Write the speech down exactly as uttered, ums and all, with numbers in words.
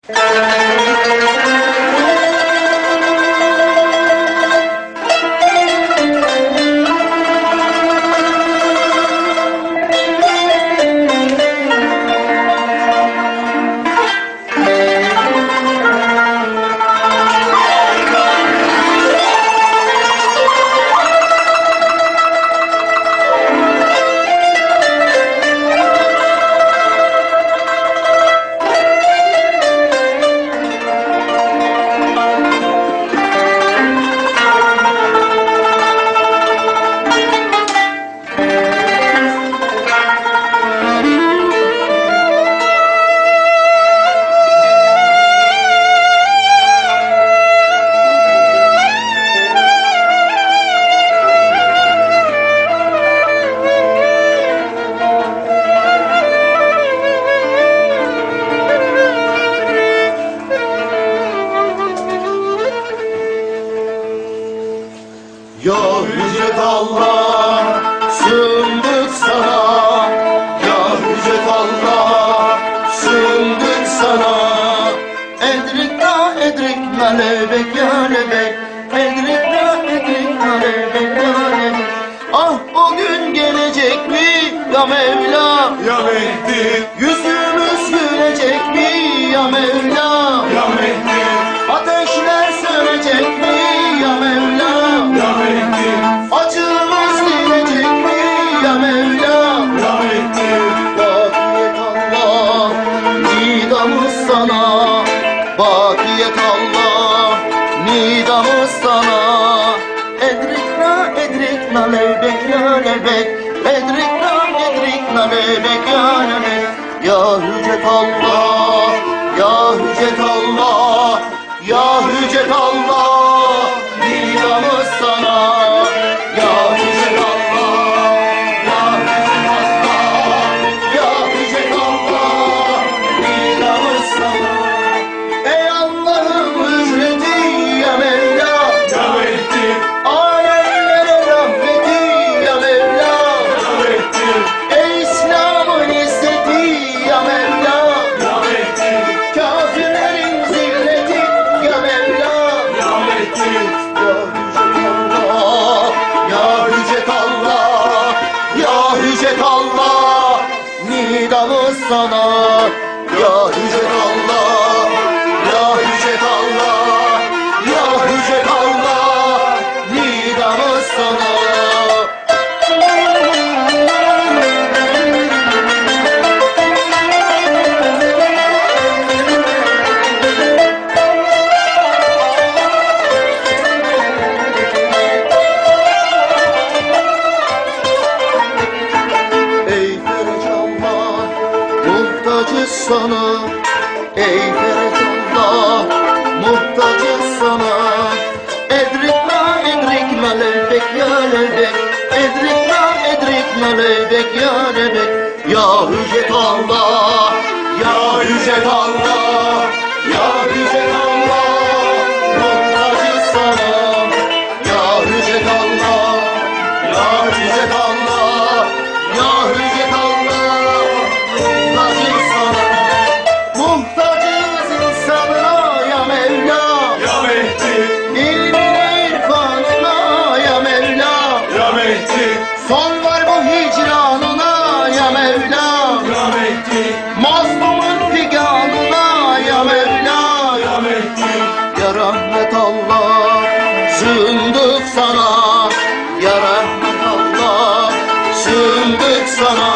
Ya Yüce Allah, sığındık sana. Ya Yüce Allah, sığındık sana. Edrikna edrikna lebek ya lebek. Edrikna edrikna lebek ya lebek. Ah o gün gelecek mi ya Mevla? Ya Mehdi, Yüzümüz gülecek mi ya Mevla? Ya Mehdi, Ateşler sönecek mi ya Mevla? Ya Mehdi, Acımız dinecek mi ya Mevla? Ya Mehdi, Bakiyet Allah, nidamız sana. Bakiyet Allah, nidamız sana. Edrikna edrikna lebek ya lebek. Edrikna edrikna lebek ya lebek. Ya Hücet Allah, ya Hücet Allah, ya Hücet Allah, nidamız sana. Ya Hücet Allah, ya Hücet Allah, ya Hücet Allah, nidamız sana. Ey Allah'ın hücreti ya Mevla, Ya Mehdi, alemlere rahmeti ya Mevla. Ya Mehdi, Ey İslam'ın izzeti ya Mevla, Ya Mehdi, kafirlerin zilleti ya Mevla. Ya Mehdi, Ya Hücet Allah, ya Hücet Allah, ya Hücet Allah, nidamız sana. Ya Hücet Allah, ya Hücet Allah, ya Hücet Allah, nidamız sana. Ey Fereç Allah, muhtacız sana. Ey Fereç Allah, muhtacız sana. Edrikna edrikna lebek ya lebek. Edrikna edrikna lebek ya lebek. Ya Hücet Allah, ya Hücet Allah, ya Hücet Allah, muhtacız sana. Ya Hücet Allah, ya Hücet Allah, ya Hücet Allah, muhtacız sana. Muhtacız insanına ya Mevla. Ya Mehdi, İlmine irfanına ya Mevla. Ya Mehdi, Son var bu hicranına ya Mevla. Ya Mehdi, Mazlumun figanına ya Mevla. Ya Mehdi, Ya rahmet Allah, sığındık sana. Ya rahmet Allah, sığındık sana.